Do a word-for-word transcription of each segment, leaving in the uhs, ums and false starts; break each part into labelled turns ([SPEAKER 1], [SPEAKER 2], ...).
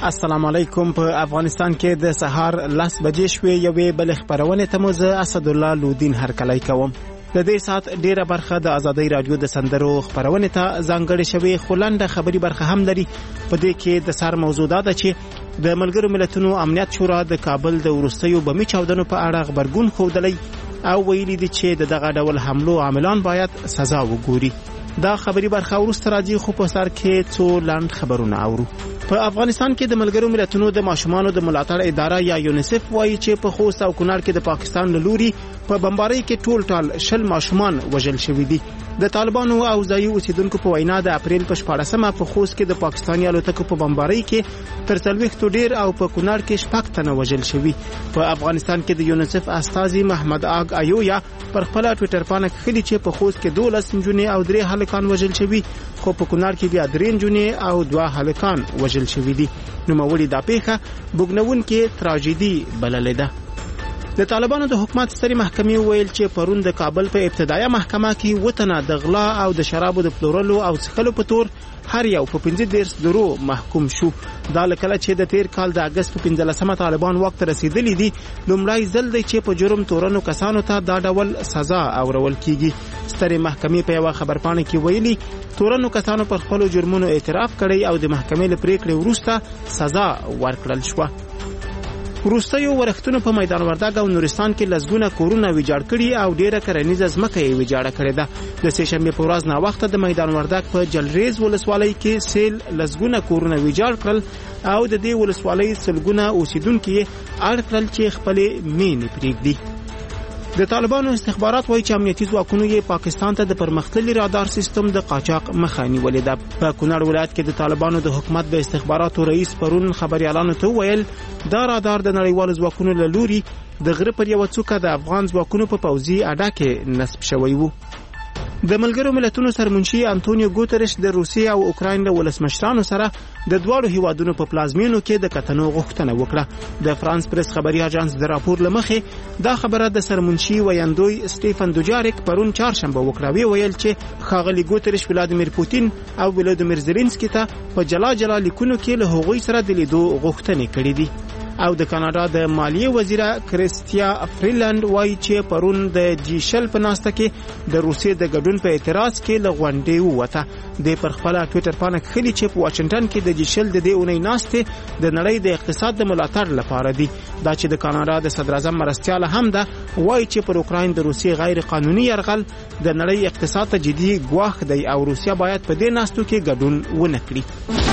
[SPEAKER 1] السلام علیکم. په افغانستان کې د سهار لس بجې شوې یوې بل خبرونه ته مو زه اسد الله لودین هرکلی کوم. د دې سات ډیره برخه د ازادۍ رادیو د سندرو خبرونه ته ځانګړې شوې، خو لنډه خبري برخه هم لري. په دې کې د سر موضوع ده چې د ملګرو ملتونو امنیت شورا د کابل د وروستیو بمي چاودنو په اړه خبرګون خوندلی او ویلي دي چې دغه ډول حملو عاملان باید سزا وګوري. دا خبري برخه ورسته راځي، خو په سر کې څو لاند خبرونه اورو. په افغانستان کې د ملګرو ملتونو د ماشومانو د ملاتړ اداره یا یونیسف وایي چې په خوست او کونړ کې د پاکستان له لوري په بمبارۍ کې ټول ټال شل ماشومان وژل شوي دي. د طالبانو او ځایي اوسیدونکو په وینا د اپریل په شپاړسمه په خوست کې د پاکستاني الوتکو په بمبارۍ کې تر څلوېښتو ډیر او په کونړ کې شپږ تنه وژل شوي. په افغانستان کې د یونیسف استازي محمد اگ ایویا پر خپل ټوئیټر باندې کړي چې په خوست کې دولس نجونې او درې هلکان وژل شوي، خو په کونړ کې بیا درې نجونې او دوه هلکان وژل شوي دي. نوموړي دا پیښه بوګنونکې تراژیدي بللې ده. د طالبانو د حکومت ستري محکمې ویل چې پرون د کابل په ابتدایي محکمه کې وطنه د غلا او د شرابو د پلورلو او څښلو په تور هر یو په پنځه دېرش درو محکوم شو. دا لکه چې د تیر کال د اگست په پنځلسمه طالبان وخت رسیدلی دي لومړی ځل دی چې په جرم تورنو کسانو ته دا ډول سزا اورول کیږي. ستري محکمې په یو خبرپاڼه کې ویلي تورنو کسانو پر خپل جرمونو اعتراف کړی او د محکمې له پریکړې وروسته سزا ورکړل شوه. وروستیو ورښتونو په میدان وردګ او نورستان کې لسګونه کورونه ویجاړ کړي او ډیره کرنیزه ځمکه یې ویجاړه کړې ده. د سه شنبې په ورځ نا وخت د میدان وردګ په جلریز ولسوالۍ کې سیل لسګونه کورونه ویجاړ کړل او د دې ولسوالۍ سلګونه اوسیدونکو اړ کړل چې خپل مینې پرېږدي. د طالبانو استخبارات وایي چې امنیتي ځواکونو یې پاکستان ته د پرمختللي رادار سیستم د قاچاق مخه نیولې ده. په کونړ ولایت کې د طالبانو د حکومت د استخباراتو رئیس پرون خبريالانو ته ویل دا رادار د نړیوالو ځواکونو له لوري د غره پر یو څوکه د افغان ځواکونو په پوځي اډه کې نصب شوی وو. د ملګرو ملتونو سرمنشي انټونیو ګوتریش د روسیې او اوکراین له ولسمشرانو سره د دواړو هیوادونو په پلازمینو کې د کتنو غوښتنه وکړه. د فرانس پریس خبري اژانس د راپور لمخې دا خبره د سرمنشي ویاندوی سټیفن دوجاریک پرون چهارشنبه وکړه. وی ویل چې ښاغلي ګوتریش ولادیمیر پوتین او ولادیمیر زيلنسکي ته په جلا جلا لیکونو کې له هغوی سره د لیدو غوښتنې کړې دي. او د کاناډا د مالیې وزیره کریستیا فریلند وایي چې پرون د جی شل په ناسته کې د روسیې د ګډون په اعتراض کې له غونډې ووته. د پر خپل ټوئیټر باندې کړي چې په واشنگټن کې د جی شل د دې اونۍ ناسته د نړۍ د اقتصاد د ملاتړ لپاره دي. دا چې د کاناډا د صدر اعظم مرستياله هم ده وایي چې پر اوکراین د روسیې غیر قانوني يرغل د نړۍ اقتصاد ته جدي ګواښ دی او روسیا باید په دې ناستو کې ګډون ونه کړي.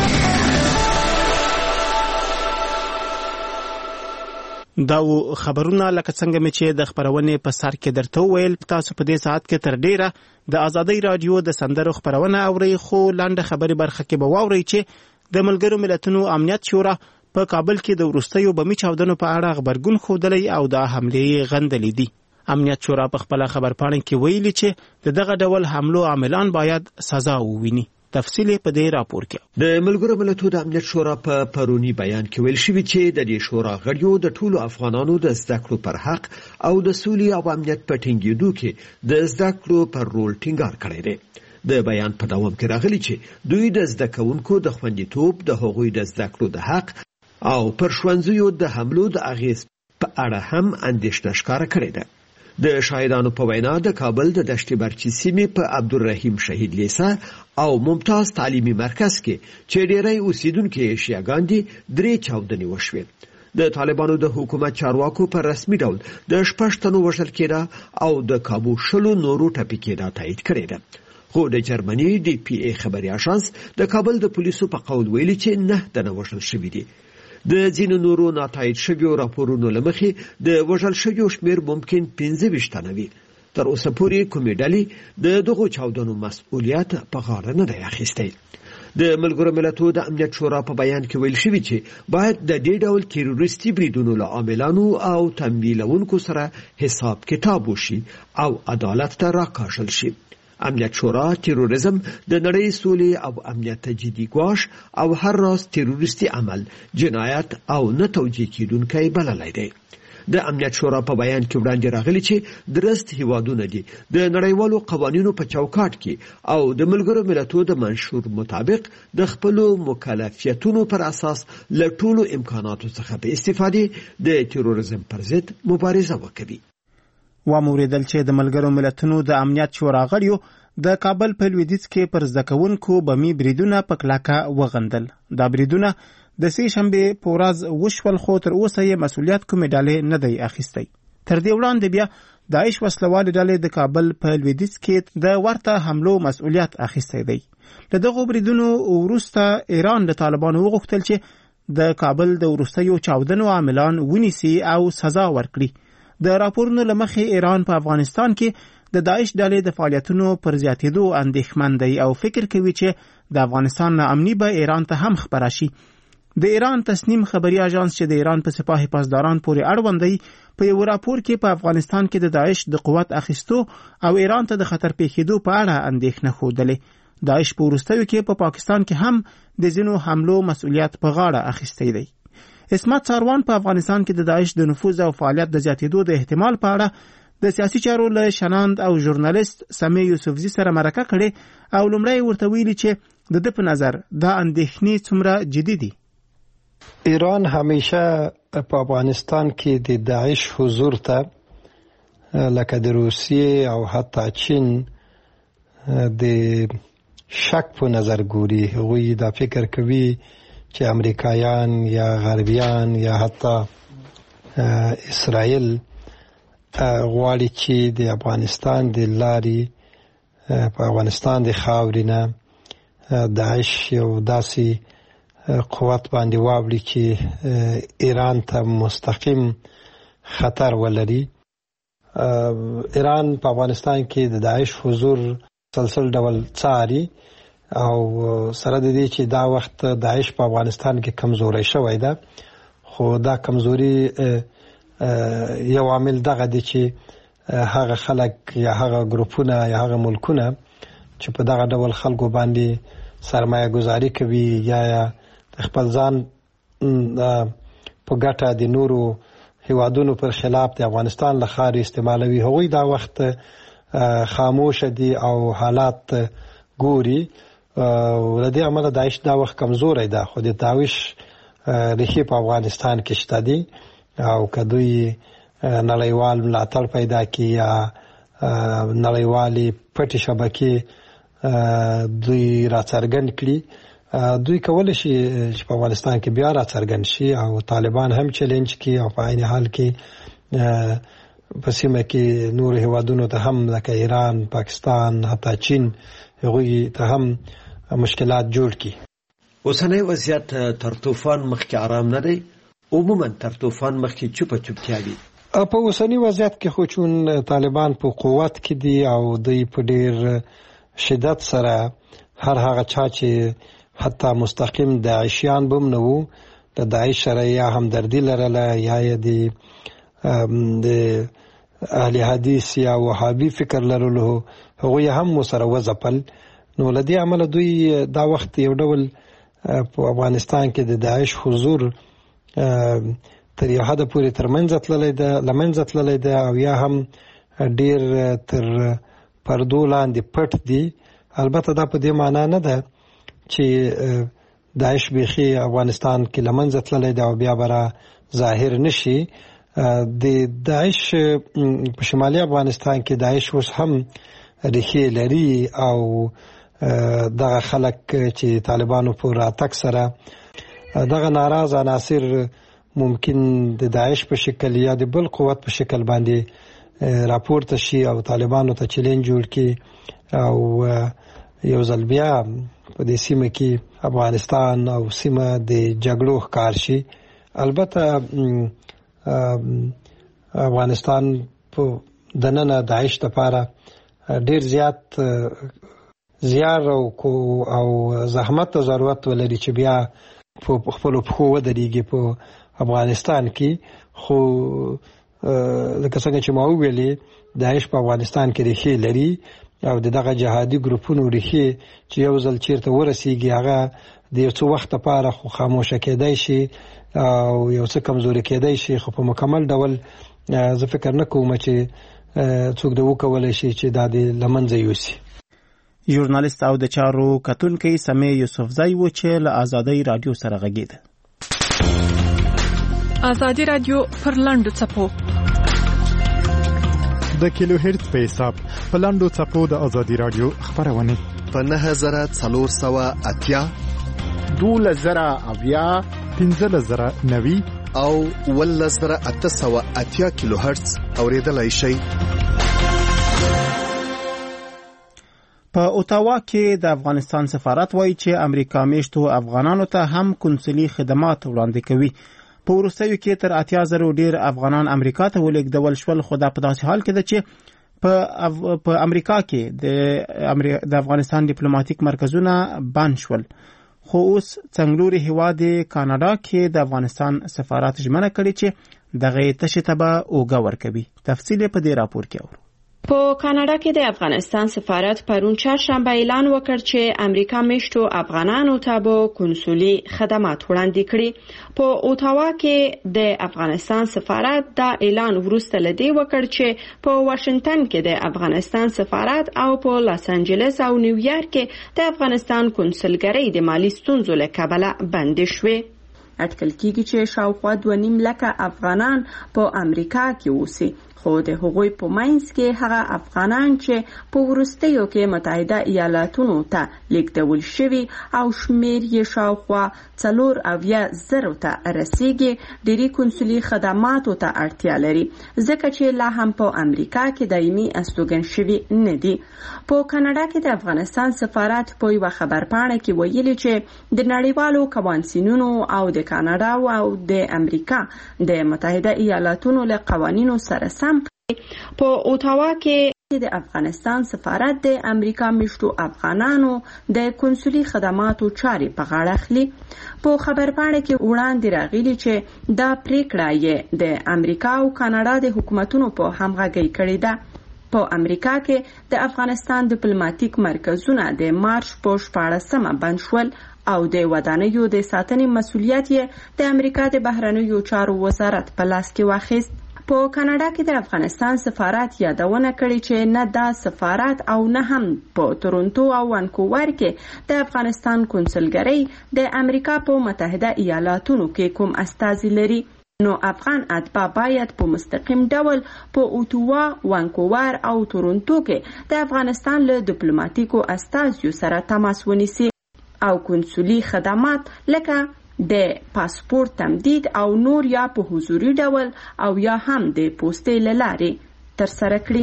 [SPEAKER 1] دا خبرونه لکه څنګه مې چې د خبرونه په سر کې درته ویل، تاسو په دې ساعت کې تر ډیره د ازادۍ رادیو د سندرو خبرونه اورئ، خو لاندې خبري برخه کې به واورئ چې د ملګرو ملتونو امنیت شورا په کابل کې د وروستیو بمي چاودنو په اړه خبرګون خوندلی او د حملې غندلې دي. امنیت شورا په خپل خبرپاڼه کې ویلي چې دغه ډول حملو عاملان باید سزا وویني. تفصیل په دې راپور کې
[SPEAKER 2] د ملګرو ملتونو د امنیت شورا په پرونی بیان کې ویل شوی چې د دې شورا غړیو د ټولو افغانانو د زده کړو پر حق او د سولې او امنیت په ټینګېدو کې د زده کړو پر رول ټینګار کړی دی. د بیان په دوام کې راغلی چې دوی د زده کوونکو د خوندیتوب، د هغوی د زده کړو د حق او پر ښوونځیو د حملو د اغیز په اړه هم اندېښنه ښکاره کړې ده. د شاهدانو په وینا د کابل د دشت برچی سیمې په عبدالرحیم شهید لیسه او ممتاز تعلیمي مرکز کې چې ډېری اوسیدونکي شیعاګان دي درې چاودنې وشوې. د طالبانو د حکومت چارواکو پر رسمي ډول د شپږ تنو وژل کېده او د کابو شلو نورو ټپي کېده تایید کړې ده. خو د جرمني ډي پی ای خبري اژانس د کابل د پولیسو په قول ویلي چې نه تنه وژل شوي دي. د ځینو نورو ناتایید شویو راپورونو له مخې د وژل شویو شمېر ممکن پنځه ویشت تنه وي. تر اوسه پورې کومې ډلې د دغو چاودنو مسؤلیت په غاړه نه دی اخیستی. د ملګرو ملتونو د امنیت شورا په بیان کې ویل شوی چې باید د دې ډول تیروریستي بریدونو له عاملانو او تمویلونکو سره حساب کتاب وشي او عدالت ته راکاږل شي. امنیت شورا تیروریزم د نړۍ سولې او امنیت ته جدي ګواښ او هر راز تیروریستي عمل جنایت او نه توجیه کیدونکی بللی دی. د امنیت شورا په بیان کې وړاندې راغلي چې درست هیوادونه دي د نړیوالو قوانینو په چوکاټ کې او د ملګرو ملتونو د منشور مطابق د خپل مکلفیتونو پر اساس له ټولو امکاناتو څخه په استفادې د تروریزم پر ضد مبارزه وکړي.
[SPEAKER 1] واموریدل چې د ملګرو ملتونو د امنیت شورا غړیو د کابل په لویدیځ کې پر زده کوونکو بمي بریدونه په کلکه وغندل. دا بریدونه د سې شنبې په ورځ وشول، خو تر اوسه یې مسؤلیت کومې ډلې نه دی اخیستی. تر دې وړاندې بیا داعش وسلوالې ډلې د کابل په لویدیځ کې د ورته حملو مسؤلیت اخیستی دی. له دغو بریدونو وروسته ایران د طالبانو وغوښتل چې د کابل د وروستیو چاودنو عاملان ونیسي او سزا ورکړي. د راپورونو له مخې ایران په افغانستان کې د داعش ډلې د فعالیتونو پر زیاتېدو اندېښمن دی او فکر کوي چې د افغانستان امني به ایران ته هم خپره شي. د ایران تسنیم خبري اژانس چې د ایران په سپاه پاسداران پورې اړوند دی په یو راپور کې په افغانستان کې د داعش د قوت اخیستو او ایران ته د خطر پیښېدو په اړه اندېښنه ښودلې. داعش په وروستیو کې په پاکستان کې هم د ځینو حملو مسؤلیت په غاړه اخیستی دی. اسمت ساروان په افغانستان کې د داعش د نفوذ او فعالیت د زیاتېدو د احتمال په اړه د سیاسي چارو له شناند او ژورنالیست سمی یوسفزي سره مرکه کړې او لومړی ورته ویلي چې د ده په نظر دا اندېښنې څومره جدي دي.
[SPEAKER 3] ایران همیشه په افغانستان کې د داعش حضور ته لکه د روسیې او حتی چین د شک په نظر ګوري. هغوی دا فکر کوي چې امریکایان یا غربیان یا حتی اسرائیل غواړي چې د افغانستان د لارې په افغانستان د خاورې نه داعش یو داسې قوت باندې واوړي چې ایران ته مستقیم خطر ولري. ایران په افغانستان کې د داعش حضور سلسل ډول څاري او سره د دې چې دا وخت داعش په افغانستان کې کمزوري شوی ده، خو دا کمزوري یو عامل دغه دی چې هغه خلک یا هغه ګروپونه یا هغه ملکونه چې په دغه ډول خلکو باندې سرمایه گذاري کوي یا خپل ځان په ګټه د نورو هیوادونو پر خلاف د افغانستان له خارې استعمالوي، هغوی دا وخت خاموش دي او حالات ګوري. له دې امله داعش دا وخت کمزوری ده، خو د داعش ریښې په افغانستان کې شته دي او که دوی نړیوال ملاتړ پیدا کړي یا نړیوالې پټې شبکې دوی راڅرګند کړي، دوی کولی شي چې په افغانستان کې بیا راڅرګند شي او طالبان هم چیلنج کړي او په عین حال کې په سیمه کې نور هیوادونو ته هم لکه ایران، پاکستان، حتی چین، هغوی ته هم مشکلات جوړ کړي.
[SPEAKER 2] اوسنی وضعیت تر طوفان مخکې آرام نه دی، عموما تر طوفان مخکې چوپه چوپتیا وي.
[SPEAKER 3] په اوسنی وضعیت کې خو چون طالبان په قوت کې دي او دوی په ډیر شدت سره هر هغه چا چې حتی مستقیم داعشیان بم نه وو د داعش سره یا همدردي لرله یا د د اهل حدیث یا وهابي فکر لرلو، هغوی هم سره وځپل. نو له دې امله دوی دا وخت یو ډول په افغانستان کې د داعش حضور تر یو حده پورې تر منځه تللی ده له منځه تللی ده او یا هم ډیر تر پردو لاندې پټ دي. البته دا په دې معنا نه ده چې داعش بیخي افغانستان کې له منځه تللی ده او بیا به را ظاهر نشي. د داعش په شمالي افغانستان کې داعش اوس هم ریښې لري او دغه خلک چې طالبانو په راتګ سره دغه ناراض عناصر ممکن د داعش په شکل یا د بل قوت په شکل باندې راپورته شي او طالبانو ته چیلنج جوړ کړي او یو ځل بیا په دې سیمه کې افغانستان او سیمه د جګړو ښکار شي. البته افغانستان په دننه داعش لپاره ډیر زیات زیار او او زحمت او ضرورت ولري چې بیا په خپل پخو ودرېږي په افغانستان کې. خو لکه څنګه چې ما وویلې داعش په افغانستان کې ریښې لري او دغه جهادي ګروپونو ریښې چې یو ځل چیرته ورسیږي هغه د یو څه وخت لپاره خو خاموشه کېدای شي او یو څه کمزوري کېدای شي، خو په مکمل ډول زه فکر نه کوم چې څوک د وکولای شي چې دا د لمنځه یوسي.
[SPEAKER 1] ژورنالیست او د چارو کتونکي سمې یوسفزی و چې له آزادۍ رادیو سره غږېده.
[SPEAKER 4] آزادي رادیو پر لاندو څپو
[SPEAKER 5] د کیلو هرتز په حساب په لاندو څپو د آزادي رادیو خبرونه
[SPEAKER 6] په نهه زره څلور سوه اتیا،
[SPEAKER 7] دولس زره اویا،
[SPEAKER 5] پنځلس زره نوي
[SPEAKER 6] او اوولس زره اته سوه اتیا کیلو هرتز اوریدلای شئ.
[SPEAKER 1] په اوتاوا کې د افغانستان سفارت وایي چې امریکا میشتو افغانانو ته هم کنسولي خدمات وړاندې کوي. په وروستیو کې تر اتیا زره ډیر افغانان امریکا ته ولېږدول شول، خو دا په داسې حال کې ده چې په په امریکا کې د د افغانستان ډیپلوماټیک مرکزونه بند شول. خو اوس څنګلوري هیواد کاناډا کې د افغانستان سفارت ژمنه کړې چې دغه تشه ته به اوږه ورکوي. تفصیل په دې راپور کې اورو.
[SPEAKER 8] په کاناډا کې د افغانستان سفارت پرون چهارشنبه اعلان وکړ چې امریکا میشتو افغانانو ته به کنسولي خدمات وړاندې کړي. په اوتاوا کې د افغانستان سفارت دا اعلان وروسته لدی وکړ چې په واشنگټن کې د افغانستان سفارت او په لاس انجلس او نیویارک کې د افغانستان کنسولګرۍ د مالی ستونزو له کبله بند شوې. اټکل کېږي چې شاوخوا دوه نیم لکه افغانان په امریکا کې اوسي، خو د هغوی په منځ کې هغه افغانان چې په وروستیو کې متحده ایالاتونو ته لیږدول شوي او شمیر یې شاوخوا څلور اویا زرو ته رسیږي، ډېری کنسولي خدماتو ته اړتیا لري، ځکه چې لا هم په امریکا کې دایمي استوګن شوي نه دي. په کاناډا کې د افغانستان سفارت په یوه خبرپاڼه کې ویلي چې د نړیوالو قوانینونو او د کاناډا او د امریکا د متحده ایالاتونو له قوانینو سره سم په اوتاوا کې د افغانستان سفارت د امریکا میشتو افغانانو د کنسولي خدماتو چارې په غاړه اخلي. په خبرپاڼه کې وړاندې راغلي چې دا پریکړه یې د امریکا او کاناډا د حکومتونو په همغږۍ کړې ده. په امریکا کې د افغانستان ډیپلوماټیک مرکزونه د مارچ په شپاړسمه بند شول او د ودانیو د ساتنې مسؤلیت یې د امریکا د بهرنیو چارو وزارت په لاس کې واخیست. په کاناډا کې د افغانستان سفارت یادونه کړې چې نه دا سفارت او نه هم په تورنټو او وانکوور کې د افغانستان کنسولګرۍ د امریکا په متحده ایالاتونو کې کوم استازي لري، نو افغان اتباع باید په مستقیم ډول په اوتاوا، وانکوور او تورنټو کې د افغانستان له ډیپلوماټیکو استازیو سره تماس ونیسي او کنسولي خدمات لکه د پاسپورت تمدید او نور یا په حضوري ډول او یا هم د پوسټې له لارې ترسره کړي.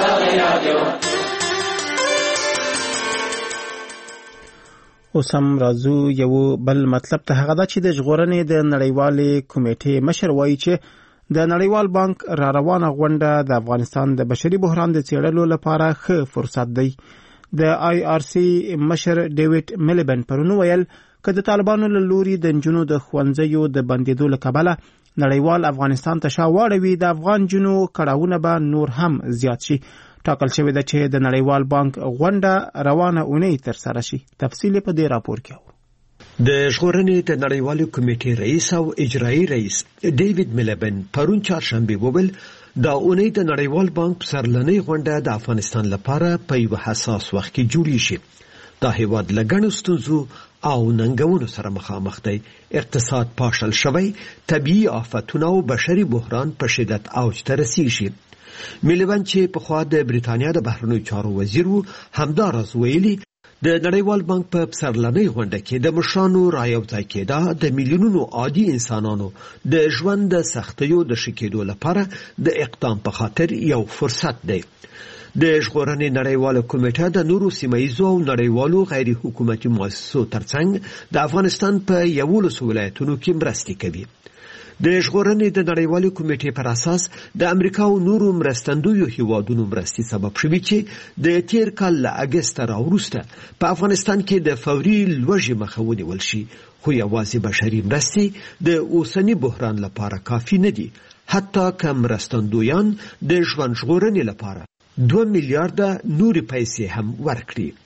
[SPEAKER 1] اوس هم راځو یو بل مطلب ته، هغه دا چې د ژغورنې د نړیوالې کمیټې مشر وایي چې د نړیوال بانک را روانه غونډه د افغانستان د بشري بحران د څېړلو لپاره ښه فرصت دی. د آی آر سی مشر ډیوډ میلیبن پرون ویل که د طالبانو له لوري د نجونو د ښوونځیو د بندېدو له کبله نړیوال افغانستان ته شا واړوي، د افغان جنو کړاوونه به نور هم زیات شي. ټاکل شوې ده چې د نړیوال بانک غونډه روانه اونۍ ترسره شي. تفصیل په دې راپور کې اورو.
[SPEAKER 2] د ژغورنې د نړیوالې کمیټې رئیس او اجرایي رئیس ډیوډ میلیبن پرون چهارشنبه وویل دا اونۍ د نړیوال بانک سرلنۍ غونډه د افغانستان لپاره په یو حساس وخت کې جوړی شي. دا هیواد له ګڼو ستونزو او ننګونو سره مخامخ دی. اقتصاد پاشل شوی، طبیعي آفتونه او بشري بحران په شدت اوج ته رسیږي. میلیبن چې پخوا د بریتانیا د بهرنیو چارو وزیر و، همداراز ویلي د نړیوال بانک په سرلنۍ غونډه کې د مشرانو رایوځای کېدا د میلیونونو عادي انسانانو د ژوند د سختیو د ښه کېدو لپاره د اقدام په خاطر یو فرصت دی. د ژغورنې نړیواله کمیټه د نورو سیمهییزو او نړیوالو غیر حکومتي مؤسسو ترڅنګ د افغانستان په یولسو ولایتونو کې مرستې کوي. د ژغورنې د نړیوالې کمیټې پر اساس د امریکا او نورو مرستندویو هیوادونو مرستې سبب شوي چې د تیر کال له اګسته راوروسته په افغانستان کې د فوري لوږې مخه ونیول شي. خو یوازې بشري مرستې د اوسني بحران لپاره کافي نه دي، حتی که مرستندویان د ژوند ژغورنې لپاره دوه میلیارډه نورې پیسې هم ورکړي.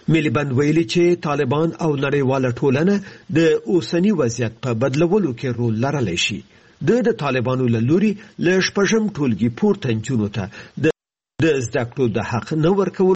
[SPEAKER 2] میلیبند ویلي چې طالبان او نړیواله ټولنه د اوسني وضعیت په بدلولو کې رول لرلی شي. د د طالبانو له لوري له شپږم ټولګي پورته نجونو ته د زده کړو د حق نه ورکول